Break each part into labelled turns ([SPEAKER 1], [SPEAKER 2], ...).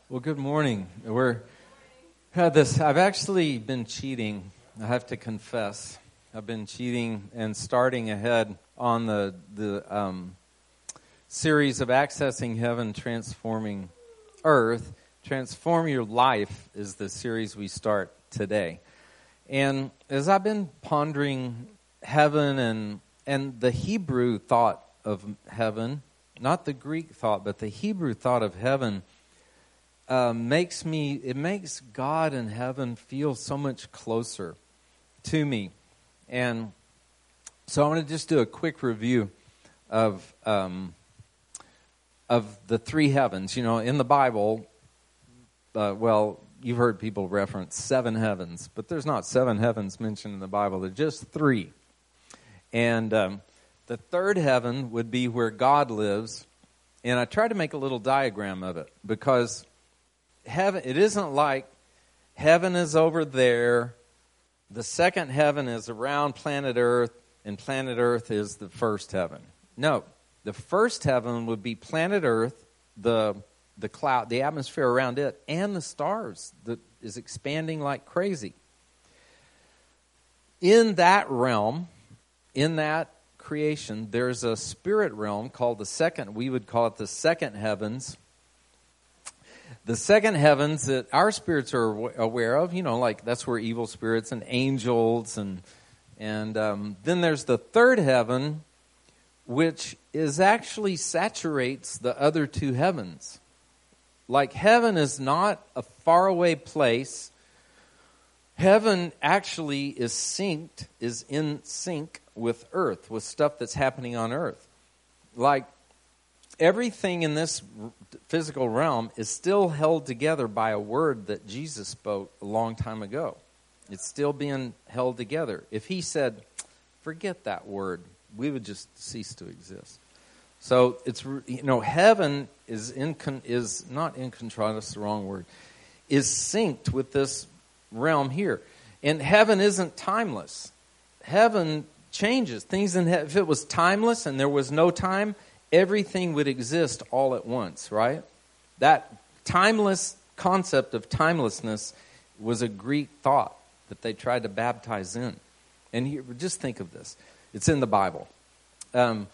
[SPEAKER 1] Well, good morning. I've actually been cheating. I have to confess. I've been cheating and starting ahead on the series of Accessing Heaven, Transforming Earth. Transform Your Life is the series we start today. And as I've been pondering heaven and the Hebrew thought of heaven, not the Greek thought, but the Hebrew thought of heaven, makes God and heaven feel so much closer to me. And so I want to just do a quick review of the three heavens. You know, in the Bible, you've heard people reference 7 heavens, but there's not 7 heavens mentioned in the Bible. There's just 3. And the third heaven would be where God lives. And I tried to make a little diagram of it because heaven, it isn't like heaven is over there, the second heaven is around planet Earth, and planet Earth is the first heaven. No, the first heaven would be planet Earth, the cloud, the atmosphere around it, and the stars that is expanding like crazy. In that realm, in that creation, there's a spirit realm called we would call it the second heavens. The second heavens that our spirits are aware of, like that's where evil spirits and angels and then there's the third heaven, which is actually saturates the other 2 heavens. Like heaven is not a faraway place. Heaven actually is in sync with earth, with stuff that's happening on earth. Like everything in this physical realm is still held together by a word that Jesus spoke a long time ago. It's still being held together. If he said, forget that word, we would just cease to exist. So it's, heaven is not in control, that's the wrong word, is synced with this realm here. And heaven isn't timeless. Heaven changes. Things if it was timeless and there was no time, everything would exist all at once, right? That timeless concept of timelessness was a Greek thought that they tried to baptize in. And here, just think of this. It's in the Bible. In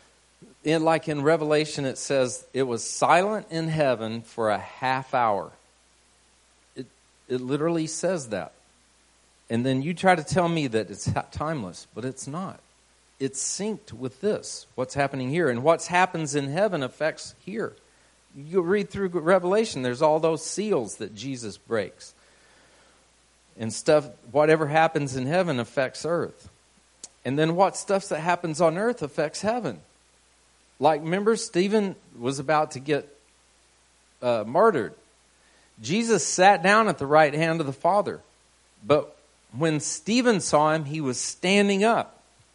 [SPEAKER 1] Revelation, it says, it was silent in heaven for a half hour. It literally says that. And then you try to tell me that it's timeless, but it's not. It's synced with this, what's happening here. And what happens in heaven affects here. You read through Revelation, there's all those seals that Jesus breaks. And stuff, whatever happens in heaven affects earth. And then what stuff that happens on earth affects heaven. Like, remember, Stephen was about to get martyred. Jesus sat down at the right hand of the Father. But when Stephen saw him, he was standing up.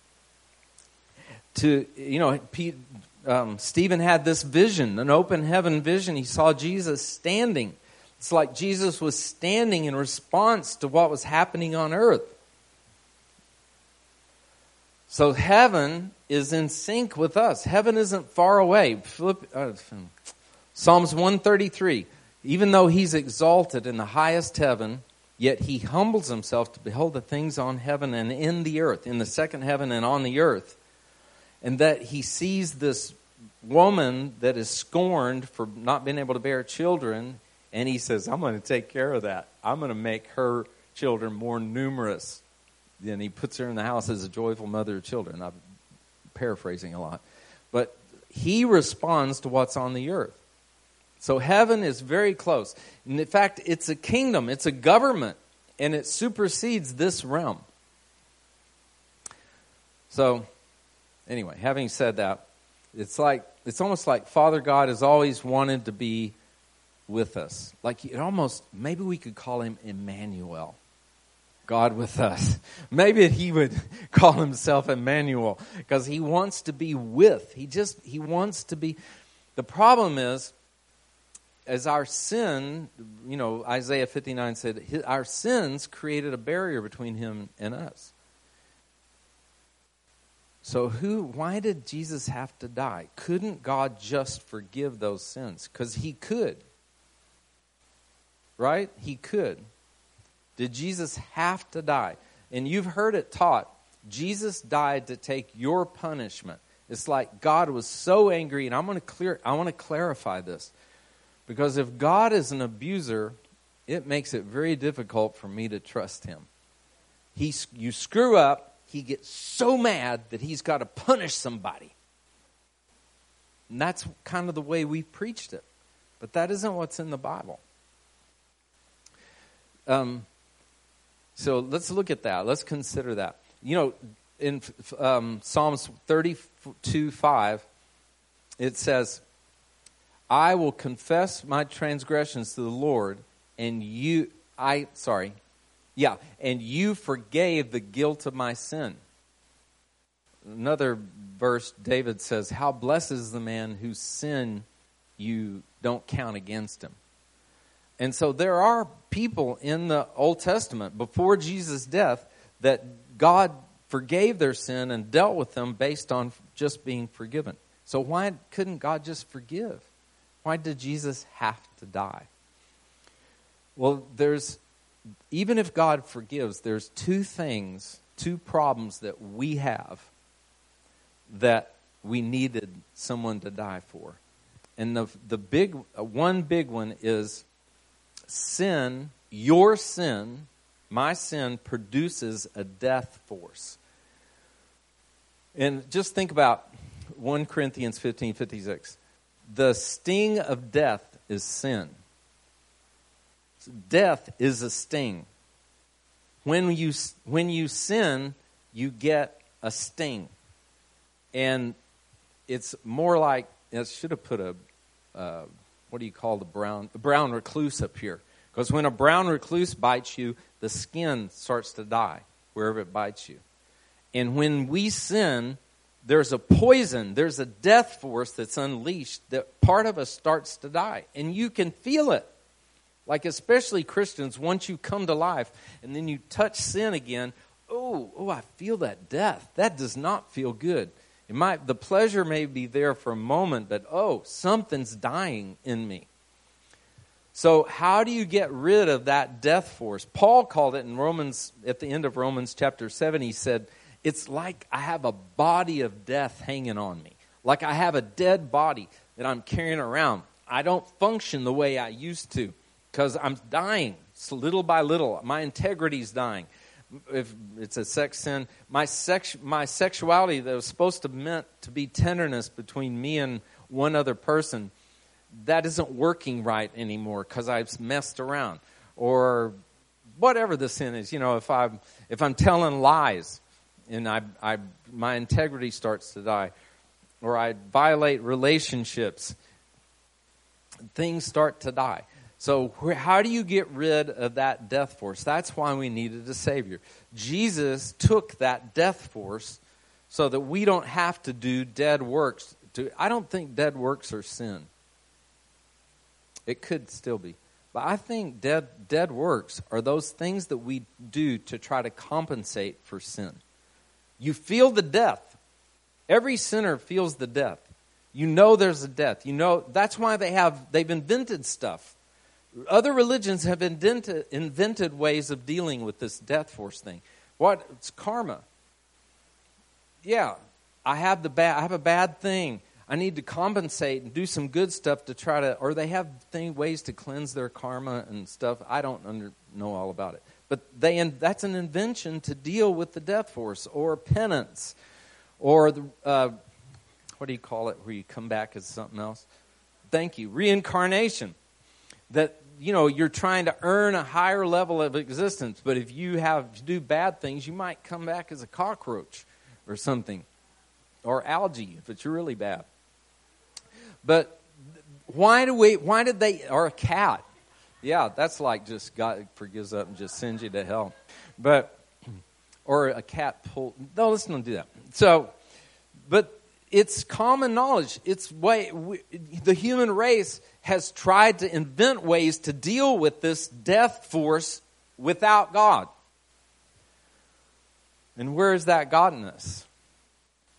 [SPEAKER 1] Stephen had this vision, an open heaven vision. He saw Jesus standing. It's like Jesus was standing in response to what was happening on earth. So heaven is in sync with us. Heaven isn't far away. Psalms 133, even though he's exalted in the highest heaven, yet he humbles himself to behold the things on heaven and in the earth, in the second heaven and on the earth. And that he sees this woman that is scorned for not being able to bear children, and he says, I'm going to take care of that. I'm going to make her children more numerous. Then he puts her in the house as a joyful mother of children. I'm paraphrasing a lot. But he responds to what's on the earth. So heaven is very close. And in fact, it's a kingdom, it's a government, and it supersedes this realm. So anyway, having said that, it's almost like Father God has always wanted to be with us. Maybe we could call him Emmanuel, God with us. Maybe he would call himself Emmanuel because he wants to be with. He wants to be. The problem is, as our sin, Isaiah 59 said, our sins created a barrier between him and us. So why did Jesus have to die? Couldn't God just forgive those sins? Because he could. right? He could. Did Jesus have to die? And you've heard it taught, Jesus died to take your punishment. It's like God was so angry, and I want to clarify this. Because if God is an abuser, it makes it very difficult for me to trust him. You screw up, he gets so mad that he's got to punish somebody. And that's kind of the way we preached it. But that isn't what's in the Bible. So let's look at that. Let's consider that. You know, in Psalms 32:5, it says, I will confess my transgressions to the Lord, and you forgave the guilt of my sin. Another verse, David says, how blessed is the man whose sin you don't count against him. And so there are people in the Old Testament before Jesus' death that God forgave their sin and dealt with them based on just being forgiven. So why couldn't God just forgive? Why did Jesus have to die? Well, even if God forgives, there's two problems that we have that we needed someone to die for. And one big one is sin. Your sin, my sin, produces a death force. And just think about 1 Corinthians 15:56. The sting of death is sin. Death is a sting. When you sin, you get a sting. And it's more like, I should have put a brown recluse up here. Because when a brown recluse bites you, the skin starts to die wherever it bites you. And when we sin, there's a poison, there's a death force that's unleashed that part of us starts to die. And you can feel it. Like especially Christians, once you come to life and then you touch sin again, I feel that death. That does not feel good. The pleasure may be there for a moment, but something's dying in me. So how do you get rid of that death force? Paul called it in Romans, at the end of Romans chapter 7, he said, it's like I have a body of death hanging on me. Like I have a dead body that I'm carrying around. I don't function the way I used to because I'm dying little by little. My integrity's dying. If it's a sex sin, my sexuality that was supposed to meant to be tenderness between me and one other person, that isn't working right anymore because I've messed around. Or whatever the sin is, if I'm telling lies and my integrity starts to die, or I violate relationships, things start to die. So how do you get rid of that death force? That's why we needed a Savior. Jesus took that death force so that we don't have to do dead works. I don't think dead works are sin. It could still be. But I think dead works are those things that we do to try to compensate for sin. You feel the death. Every sinner feels the death. You know there's a death. That's why they've invented stuff. Other religions have invented ways of dealing with this death force thing. It's karma. Yeah, I have a bad thing. I need to compensate and do some good stuff to try to, or they have ways to cleanse their karma and stuff. I don't know all about it. But that's an invention to deal with the death force, or penance, or what do you call it, where you come back as something else? Thank you. Reincarnation. That, you're trying to earn a higher level of existence, but if you do bad things, you might come back as a cockroach or something, or algae if it's really bad. But why did they, or a cat? Yeah, that's like just God forgives up and just sends you to hell. Or a cat no, let's not do that. So, but it's common knowledge. The human race has tried to invent ways to deal with this death force without God. And where has that gotten us?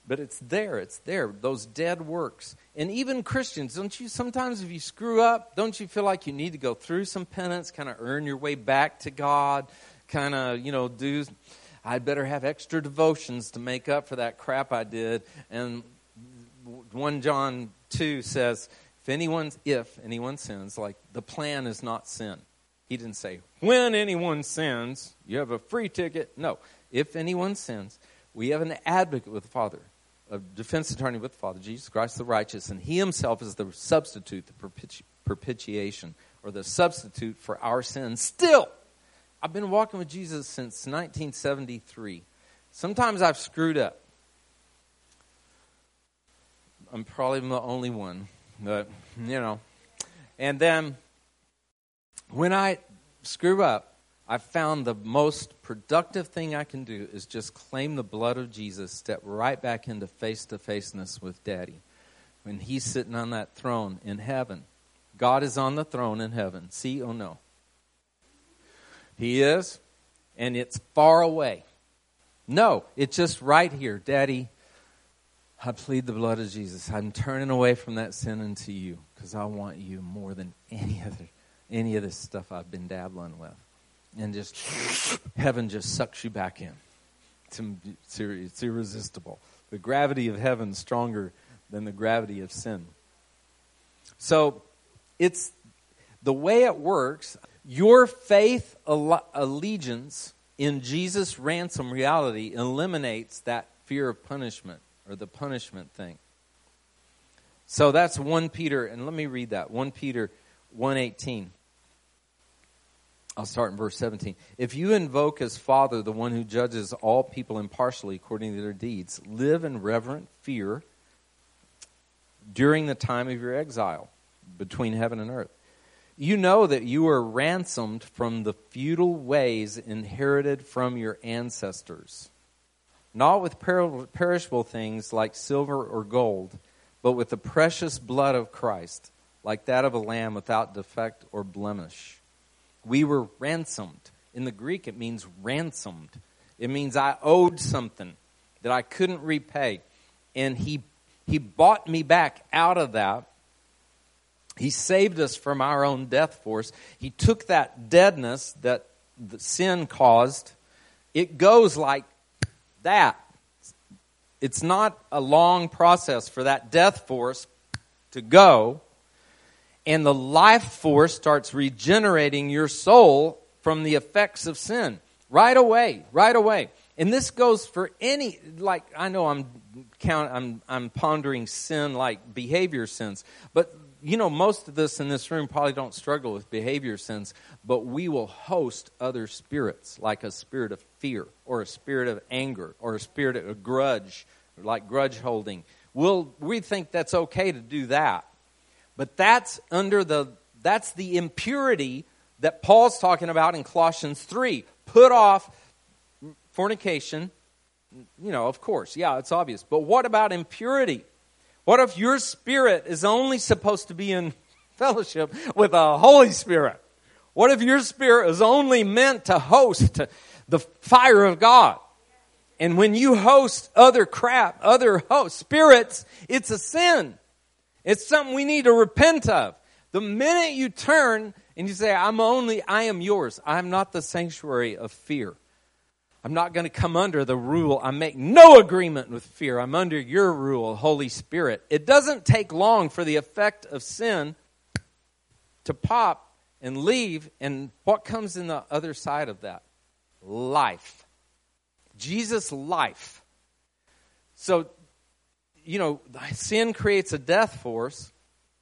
[SPEAKER 1] But it's there, those dead works. And even Christians, don't you sometimes if you screw up, don't you feel like you need to go through some penance, kind of earn your way back to God, kind of, I'd better have extra devotions to make up for that crap I did. And 1 John 2 says, if anyone sins, like the plan is not sin. He didn't say, when anyone sins, you have a free ticket. No, if anyone sins, we have an advocate with the Father, a defense attorney with the Father, Jesus Christ the righteous, and he himself is the substitute, the propitiation, or the substitute for our sins. Still, I've been walking with Jesus since 1973. Sometimes I've screwed up. I'm probably the only one, but, And then, when I screw up, I found the most productive thing I can do is just claim the blood of Jesus, step right back into face-to-faceness with Daddy. When he's sitting on that throne in heaven. God is on the throne in heaven. See or no? He is, and it's far away. No, it's just right here. Daddy, I plead the blood of Jesus. I'm turning away from that sin into you because I want you more than any of this stuff I've been dabbling with. And just, heaven just sucks you back in. It's irresistible. The gravity of heaven is stronger than the gravity of sin. So, it's the way it works. Your faith allegiance in Jesus' ransom reality eliminates that fear of punishment or the punishment thing. So that's 1 Peter, and let me read that. 1 Peter 1:18. I'll start in verse 17. If you invoke as Father the one who judges all people impartially according to their deeds, live in reverent fear during the time of your exile between heaven and earth. You know that you were ransomed from the futile ways inherited from your ancestors, not with perishable things like silver or gold, but with the precious blood of Christ, like that of a lamb without defect or blemish. We were ransomed. In the Greek, it means ransomed. It means I owed something that I couldn't repay. And he bought me back out of that. He saved us from our own death force. He took that deadness that the sin caused. It goes like that. It's not a long process for that death force to go. And the life force starts regenerating your soul from the effects of sin. Right away. And this goes for any, like, I know I'm pondering sin like behavior sins. But, most of us in this room probably don't struggle with behavior sins. But we will host other spirits, like a spirit of fear, or a spirit of anger, or a spirit of a grudge, like grudge holding. We think that's okay to do that. But that's the impurity that Paul's talking about in Colossians 3. Put off fornication. Of course, yeah, it's obvious. But what about impurity? What if your spirit is only supposed to be in fellowship with the Holy Spirit? What if your spirit is only meant to host the fire of God? And when you host other spirits, it's a sin. It's something we need to repent of. The minute you turn and you say, I am yours. I'm not the sanctuary of fear. I'm not going to come under the rule. I make no agreement with fear. I'm under your rule, Holy Spirit. It doesn't take long for the effect of sin to pop and leave. And what comes in the other side of that? Life. Jesus' life. So, sin creates a death force.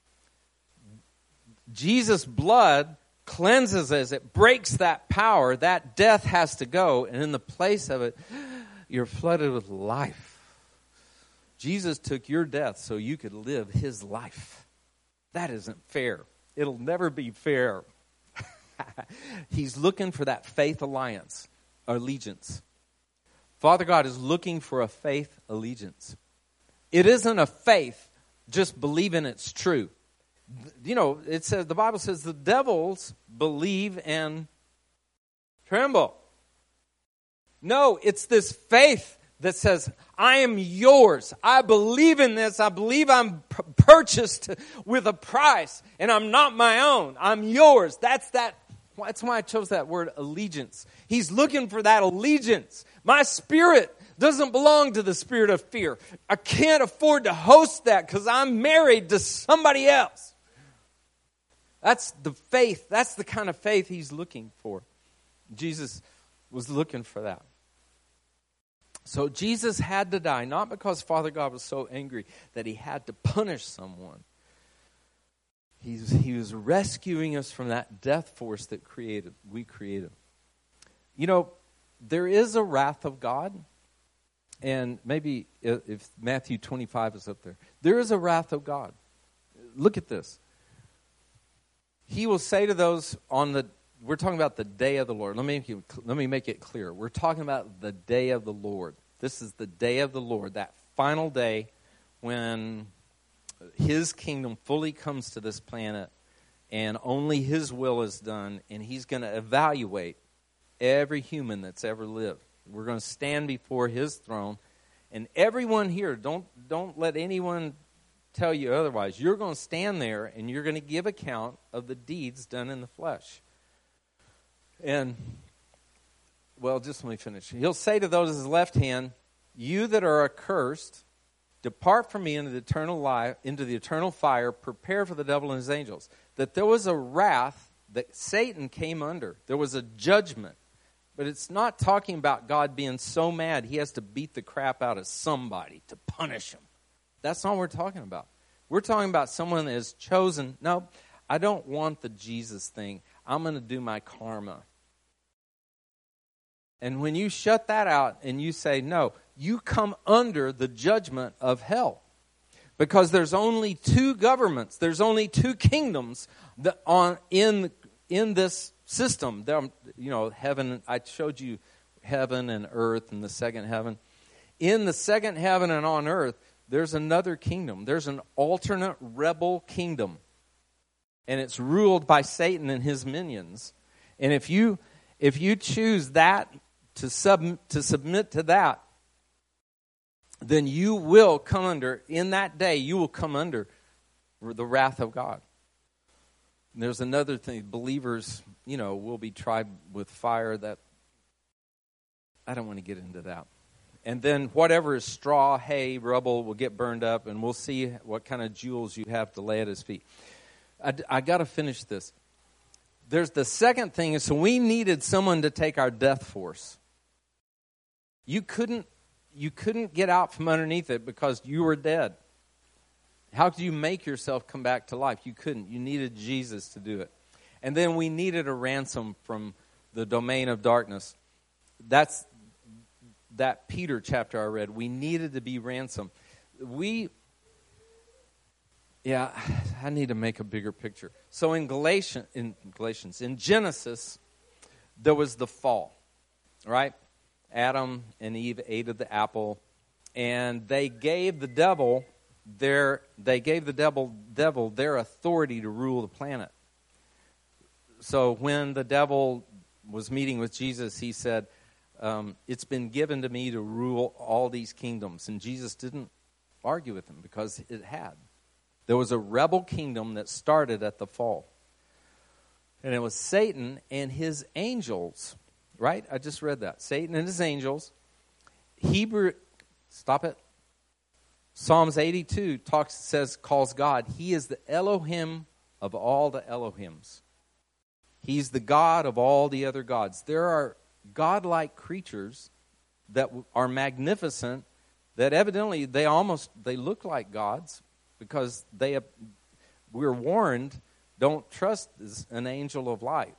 [SPEAKER 1] Jesus' blood cleanses us. It breaks that power. That death has to go. And in the place of it, you're flooded with life. Jesus took your death so you could live his life. That isn't fair. It'll never be fair. He's looking for that faith allegiance. Father God is looking for a faith allegiance. It isn't a faith just believing it's true. It says, the Bible says the devils believe and tremble. No, it's this faith that says, I am yours. I believe in this. I believe I'm purchased with a price, and I'm not my own. I'm yours. That's why I chose that word, allegiance. He's looking for that allegiance. My spirit doesn't belong to the spirit of fear. I can't afford to host that because I'm married to somebody else. That's the faith. That's the kind of faith he's looking for. Jesus was looking for that. So Jesus had to die, not because Father God was so angry that he had to punish someone. He was rescuing us from that death force that we created. You know, there is a wrath of God. And maybe if Matthew 25 is up there. There is a wrath of God. Look at this. He will say to those we're talking about the day of the Lord. Let me make it clear. We're talking about the day of the Lord. This is the day of the Lord, that final day when his kingdom fully comes to this planet and only his will is done, and he's going to evaluate every human that's ever lived. We're going to stand before his throne, and everyone here, don't let anyone tell you otherwise. You're going to stand there, and you're going to give account of the deeds done in the flesh. And, well, just let me finish. He'll say to those at his left hand, you that are accursed, depart from me into the eternal fire, prepared for the devil and his angels. That there was a wrath that Satan came under. There was a judgment. But it's not talking about God being so mad he has to beat the crap out of somebody to punish him. That's not what we're talking about. We're talking about someone that has chosen, no, I don't want the Jesus thing. I'm going to do my karma. And when you shut that out and you say, no, you come under the judgment of hell. Because there's only two governments, there's only two kingdoms in this system. Heaven, I showed you heaven and earth and the second heaven. In the second heaven and on earth, there's another kingdom. There's an alternate rebel kingdom. And it's ruled by Satan and his minions. And if you choose that to submit to that, then you will come under, in that day, you will come under the wrath of God. And there's another thing, believers, will be tried with fire. That I don't want to get into that. And then whatever is straw, hay, rubble will get burned up, and we'll see what kind of jewels you have to lay at his feet. I got to finish this. There's the second thing, so we needed someone to take our death force. You couldn't get out from underneath it because you were dead. How could you make yourself come back to life? You couldn't. You needed Jesus to do it. And then we needed a ransom from the domain of darkness. That's that Peter chapter I read. We needed to be ransomed. I need to make a bigger picture. So in Genesis, there was the fall, right? Adam and Eve ate of the apple, and they gave the devil their authority to rule the planet. So when the devil was meeting with Jesus, he said, it's been given to me to rule all these kingdoms. And Jesus didn't argue with him because it had. There was a rebel kingdom that started at the fall. And it was Satan and his angels, right? I just read that. Satan and his angels. Psalms 82 calls God, he is the Elohim of all the Elohims. He's the God of all the other gods. There are godlike creatures that are magnificent, that evidently they look like gods, because we're warned, don't trust an angel of light.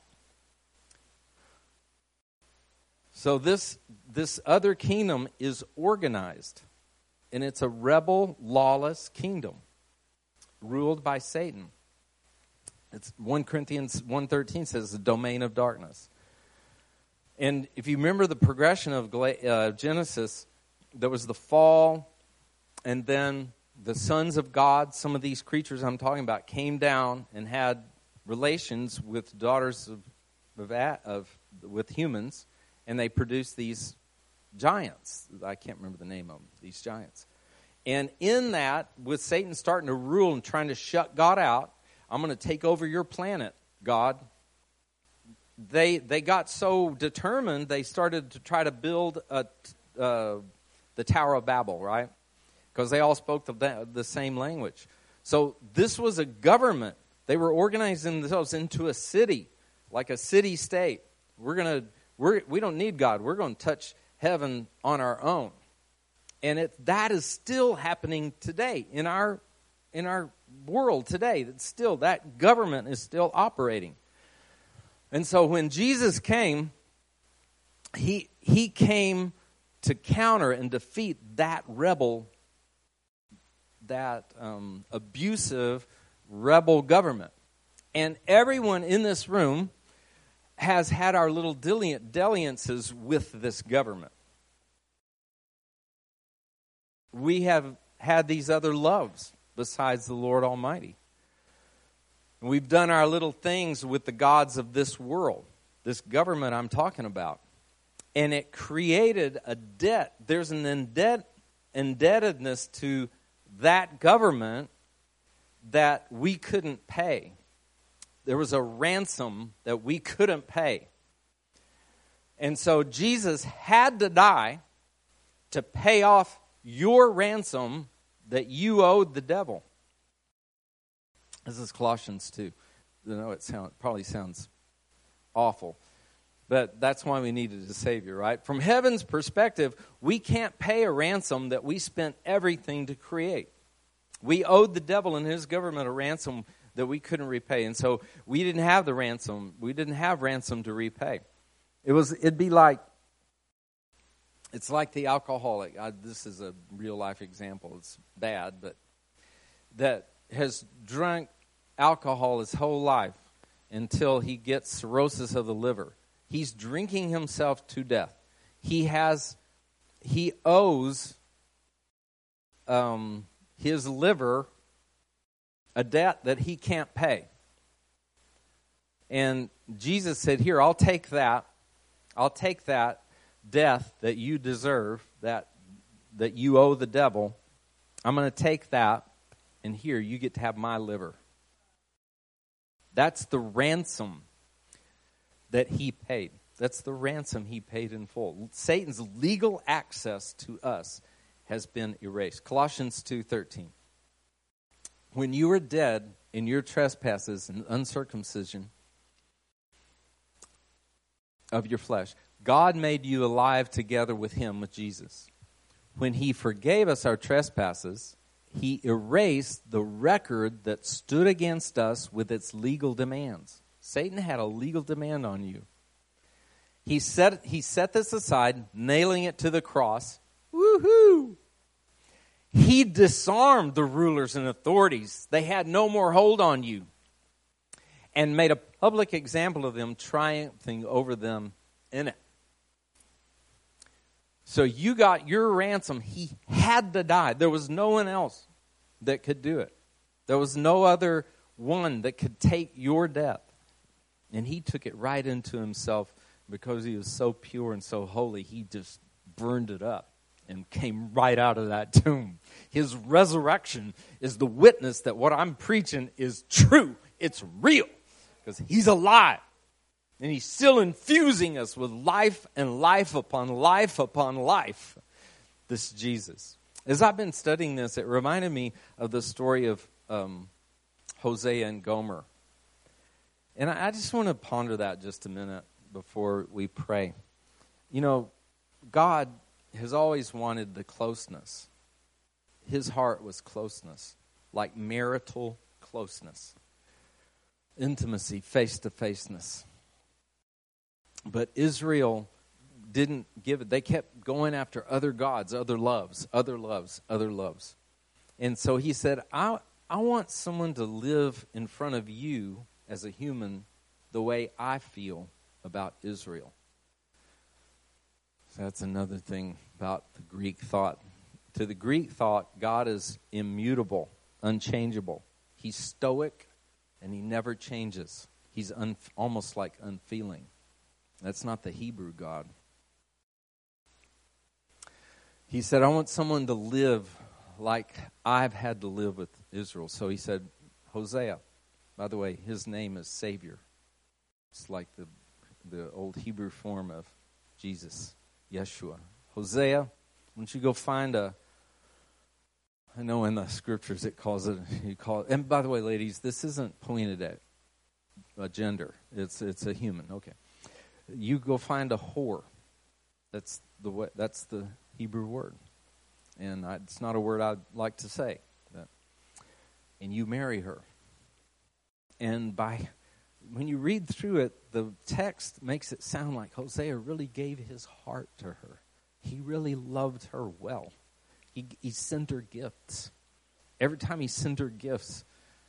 [SPEAKER 1] So this other kingdom is organized, and it's a rebel, lawless kingdom ruled by Satan. It's 1 Corinthians 1:13 says the domain of darkness. And if you remember the progression of Genesis, there was the fall, and then the sons of God, some of these creatures I'm talking about, came down and had relations with daughters with humans, and they produced these giants. I can't remember the name of them, these giants. And in that, with Satan starting to rule and trying to shut God out, I'm going to take over your planet, God. They got so determined, they started to try to build the Tower of Babel, right? Because they all spoke the same language. So this was a government. They were organizing themselves into a city, like a city-state. We don't need God. We're going to touch heaven on our own. And that is still happening today in our world today. That government is still operating. And so when Jesus came, he came to counter and defeat that rebel, that abusive rebel government. And everyone in this room has had our little dalliances with this government. We have had these other loves besides the Lord Almighty. We've done our little things with the gods of this world, this government I'm talking about. And it created a debt. There's an indebtedness to that government that we couldn't pay. There was a ransom that we couldn't pay. And so Jesus had to die to pay off your ransom that you owed the devil. This is Colossians 2. I know it probably sounds awful, but that's why we needed a Savior, right? From heaven's perspective, we can't pay a ransom that we spent everything to create. We owed the devil and his government a ransom that we couldn't repay, and so we didn't have the ransom. We didn't have ransom to repay. It's like the alcoholic. This is a real life example. It's bad, but that has drunk alcohol his whole life until he gets cirrhosis of the liver. He's drinking himself to death. He owes his liver a debt that he can't pay. And Jesus said, "Here, I'll take that. I'll take that death that you deserve, that you owe the devil. I'm going to take that, and here, you get to have my liver." That's the ransom that he paid. That's the ransom he paid in full. Satan's legal access to us has been erased. Colossians 2:13. When you were dead in your trespasses and uncircumcision of your flesh, God made you alive together with him, with Jesus. When he forgave us our trespasses, he erased the record that stood against us with its legal demands. Satan had a legal demand on you. He set this aside, nailing it to the cross. Woohoo! He disarmed the rulers and authorities. They had no more hold on you. And made a public example of them, triumphing over them in it. So you got your ransom. He had to die. There was no one else that could do it. There was no other one that could take your death. And he took it right into himself because he was so pure and so holy. He just burned it up and came right out of that tomb. His resurrection is the witness that what I'm preaching is true. It's real because he's alive. And he's still infusing us with life and life upon life upon life. This Jesus. As I've been studying this, it reminded me of the story of Hosea and Gomer. And I just want to ponder that just a minute before we pray. You know, God has always wanted the closeness. His heart was closeness, like marital closeness, intimacy, face-to-faceness. But Israel didn't give it. They kept going after other gods, other loves, other loves, other loves. And so he said, I want someone to live in front of you as a human the way I feel about Israel. So that's another thing about the Greek thought. To the Greek thought, God is immutable, unchangeable. He's stoic, and he never changes. He's almost like unfeeling. That's not the Hebrew God. He said, I want someone to live like I've had to live with Israel. So he said, Hosea. By the way, his name is Savior. It's like the old Hebrew form of Jesus, Yeshua. Hosea, why don't you go find I know in the scriptures it calls it, and by the way, ladies, this isn't pointed at a gender. It's a human. Okay. You go find a whore. That's the Hebrew word. And it's not a word I'd like to say. And you marry her. And when you read through it, the text makes it sound like Hosea really gave his heart to her. He really loved her well. He sent her gifts. Every time he sent her gifts,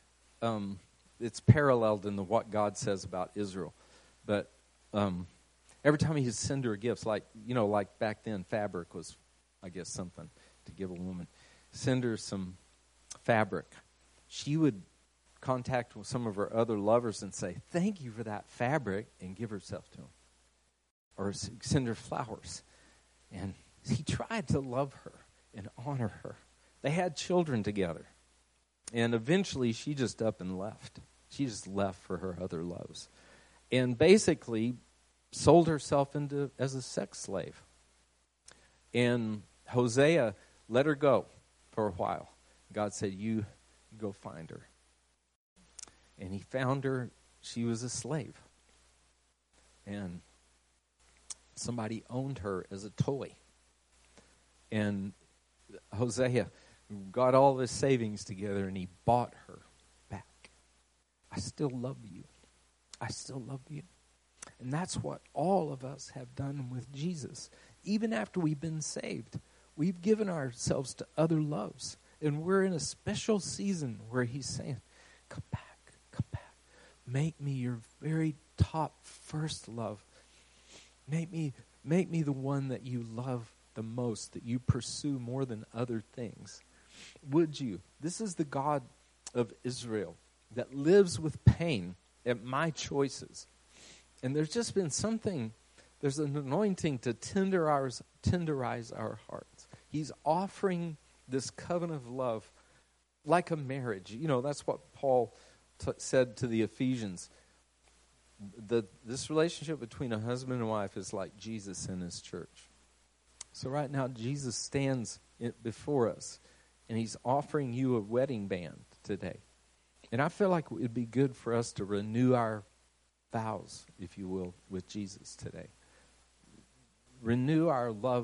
[SPEAKER 1] it's paralleled in what God says about Israel. But every time he sent her gifts, like back then, fabric was, I guess, something to give a woman. Send her some fabric. She would contact with some of her other lovers and say, thank you for that fabric, and give herself to him. Or send her flowers. And he tried to love her and honor her. They had children together. And eventually she just up and left. She just left for her other loves. And basically sold herself as a sex slave. And Hosea let her go for a while. God said, you go find her. And he found her. She was a slave. And somebody owned her as a toy. And Hosea got all his savings together and he bought her back. I still love you. I still love you. And that's what all of us have done with Jesus. Even after we've been saved, we've given ourselves to other loves. And we're in a special season where he's saying, come back. Make me your very top first love. Make me the one that you love the most, that you pursue more than other things. Would you? This is the God of Israel that lives with pain at my choices. And there's just been there's an anointing to tenderize our hearts. He's offering this covenant of love like a marriage. That's what Paul said to the Ephesians. This relationship between a husband and wife is like Jesus and his church. So right now, Jesus stands before us, and he's offering you a wedding band today. And I feel like it would be good for us to renew our vows, if you will, with Jesus today. Renew our love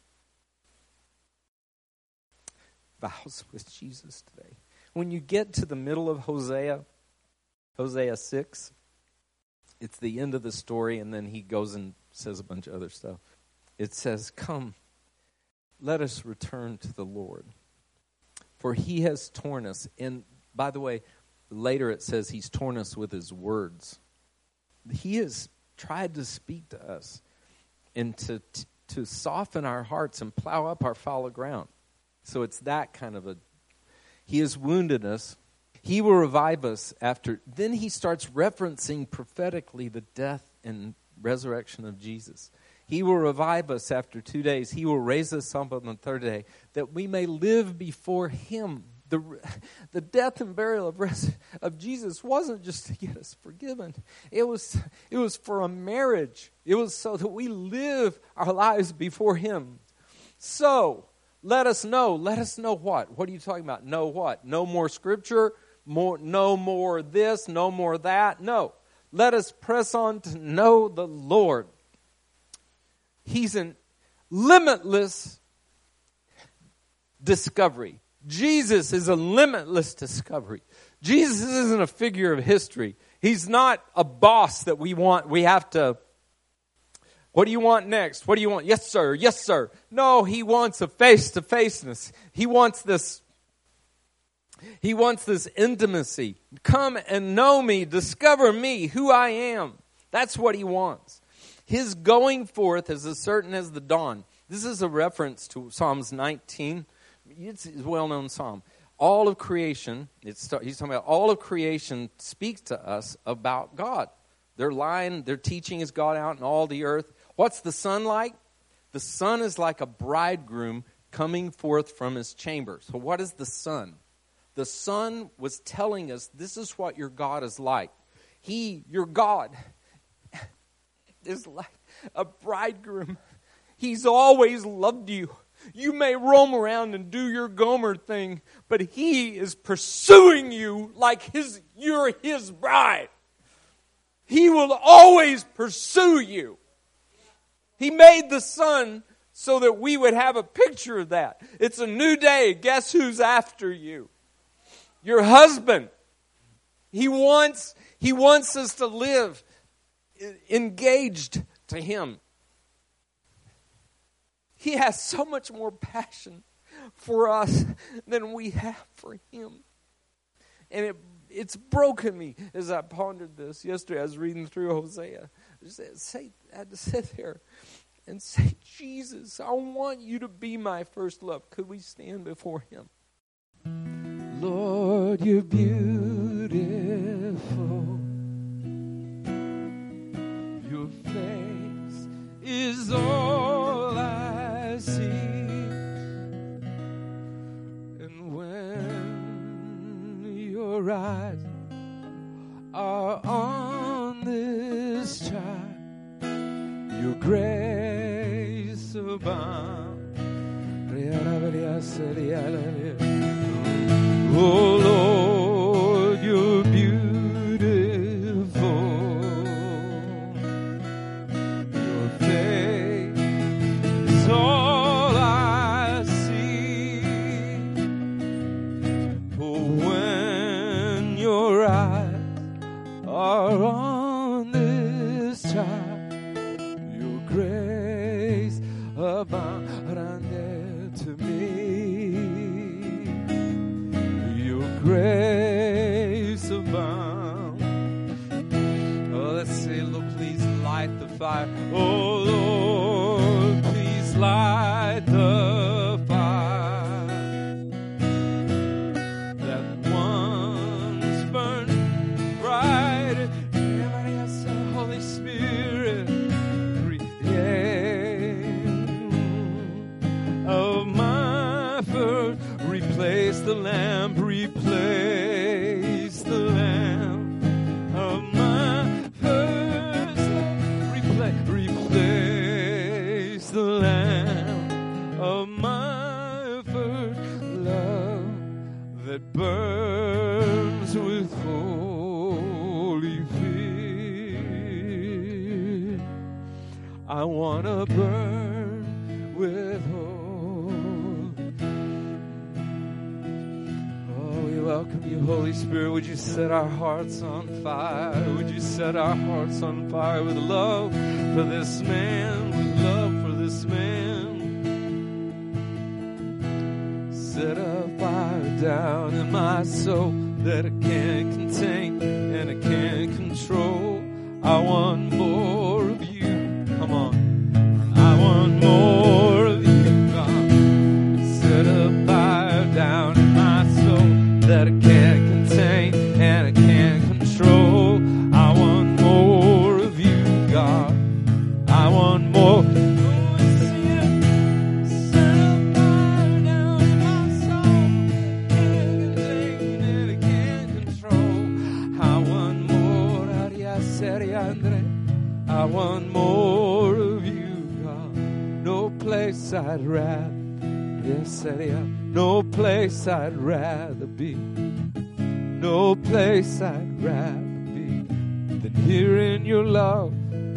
[SPEAKER 1] vows with Jesus today. When you get to the middle of Hosea 6, it's the end of the story, and then he goes and says a bunch of other stuff. It says, come, let us return to the Lord, for he has torn us. And by the way, later it says he's torn us with his words. He has tried to speak to us and to soften our hearts and plow up our fallow ground. So it's that kind of he has wounded us. He will revive us after. Then he starts referencing prophetically the death and resurrection of Jesus. He will revive us after 2 days. He will raise us up on the third day, that we may live before him. The death and burial of Jesus wasn't just to get us forgiven. It was for a marriage. It was so that we live our lives before him. So, let us know. Let us know what? What are you talking about? Know what? No more scripture? No more this? No more that? No. Let us press on to know the Lord. He's in limitless discovery. Jesus is a limitless discovery. Jesus isn't a figure of history. He's not a boss that we have to, what do you want next? What do you want? Yes, sir. Yes, sir. No, he wants a face-to-faceness. He wants this intimacy. Come and know me. Discover me, who I am. That's what he wants. His going forth is as certain as the dawn. This is a reference to Psalms 19. It's a well-known psalm. All of creation, he's talking about all of creation speaks to us about God. Their teaching is God out in all the earth. What's the sun like? The sun is like a bridegroom coming forth from his chamber. So what is the sun? The sun was telling us this is what your God is like. He, your God, is like a bridegroom. He's always loved you. You may roam around and do your Gomer thing, but he is pursuing you like you're his bride. He will always pursue you. He made the sun so that we would have a picture of that. It's a new day. Guess who's after you? Your husband. He wants us to live engaged to him. He has so much more passion for us than we have for him. And it's broken me as I pondered this. Yesterday I was reading through Hosea. I had to sit there and say, Jesus, I want you to be my first love. Could we stand before him? Lord, you're beautiful. Your face is all I see. And when your eyes are on this child, your grace abounds. Oh Lord, you're beautiful. Your face is all I see. Oh, when your eyes are on this child, your grace abounded to me. Grace abound. Oh, let's say, Lord, please light the fire. Oh, Lord, please light the fire that once burned bright. Everybody else, Holy Spirit, of my first, replace the lamp. Replace the lamp of my first love. Replace the lamp of my first love that burns with holy fear. I want to burn with holy. Welcome you, Holy Spirit. Would you set our hearts on fire? Would you set our hearts on fire with love for this man, with love for this man? Set a fire down in my soul that I can't contain and I can't control. I want more of you. Come on. I want more of you, God. Set a fire down in my soul that I can't contain and I can't control. I want more of you, God. I want more. Set a fire down in my soul, can't contain and I can't control. I want more. I want more of you, God. No place I'd rather. Yes, no place I'd rather be. No place I'd rather be than here in your love.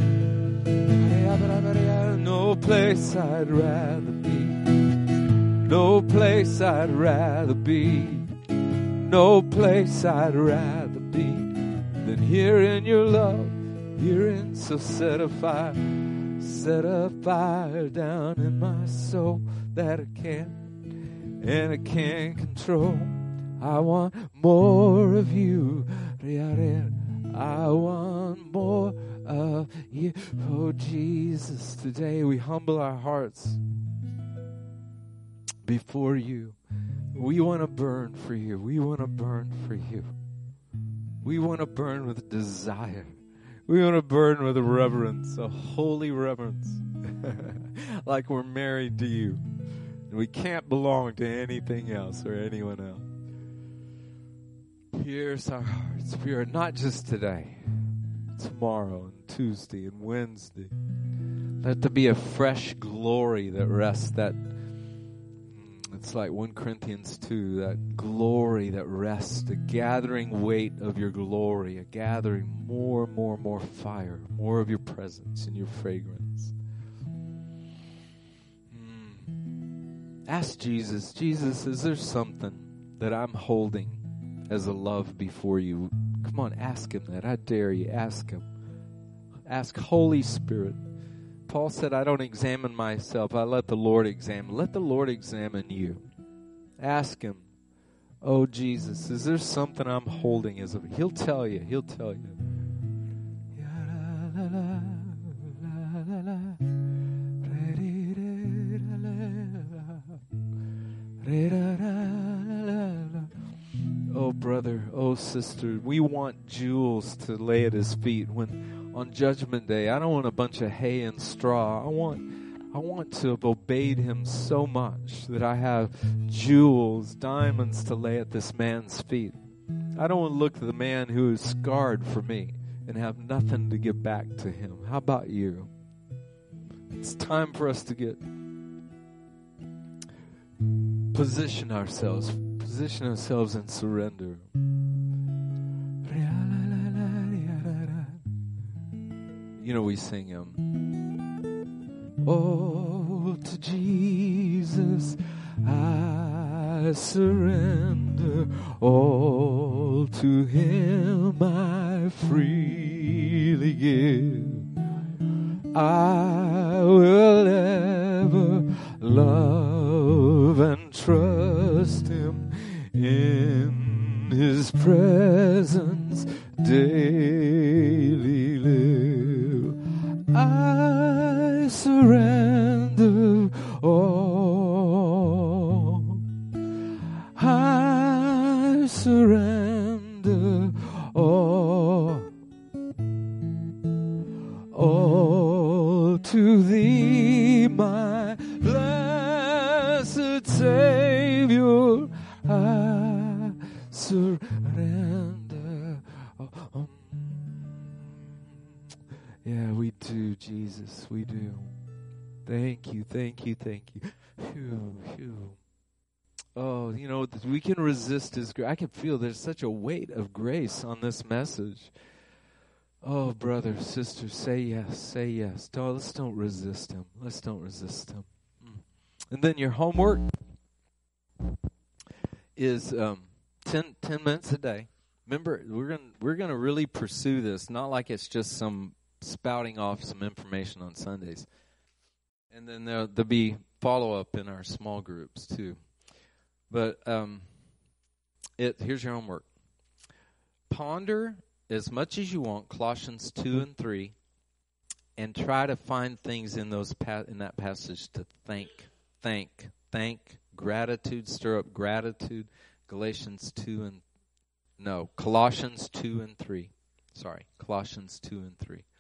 [SPEAKER 1] No place I'd rather be. No place I'd rather be. No place I'd rather be than here in your love. Herein, so set a fire down in my soul that I can't and I can't control. I want more of you. I want more of you. Oh, Jesus, today we humble our hearts before you. We want to burn for you. We want to burn for you. We want to burn with desire. We want to burn with reverence, a holy reverence, like we're married to you.
[SPEAKER 2] We can't belong to anything else or anyone else. Pierce our hearts, Spirit, not just today, tomorrow and Tuesday and Wednesday. Let there be a fresh glory that rests, that it's like 1 Corinthians 2, that glory that rests, the gathering weight of your glory, a gathering more fire, more of your presence and your fragrance. Ask Jesus, Jesus, is there something that I'm holding as a love before you? Come on, ask him that. I dare you, ask him. Ask Holy Spirit. Paul said, I don't examine myself. I let the Lord examine. Let the Lord examine you. Ask him, oh Jesus, is there something I'm holding as a... He'll tell you. He'll tell you. Oh, brother, oh, sister, we want jewels to lay at his feet when on Judgment Day. I don't want a bunch of hay and straw. I want to have obeyed him so much that I have jewels, diamonds to lay at this man's feet. I don't want to look at the man who is scarred for me and have nothing to give back to him. How about you? It's time for us to position ourselves in surrender. You know, we sing him. Oh, to Jesus I surrender. All to him I freely give. I will ever love and trust him, in his presence daily live. I surrender all. I surrender all. All to thee, my blessed Savior, I surrender. Yeah, we do, Jesus, we do. Thank you, thank you, thank you. Phew, phew. Oh, you know, we can resist his grace. I can feel there's such a weight of grace on this message. Oh, brother, sister, say yes, say yes. Let's don't resist him. Let's don't resist him. And then your homework is 10 minutes a day. Remember, we're gonna really pursue this, not like it's just some spouting off some information on Sundays. And then there'll be follow-up in our small groups, too. But here's your homework. Ponder as much as you want Colossians 2 and 3, and try to find things in that passage to thank, gratitude, stir up gratitude. Colossians 2 and 3. Sorry, Colossians 2 and 3.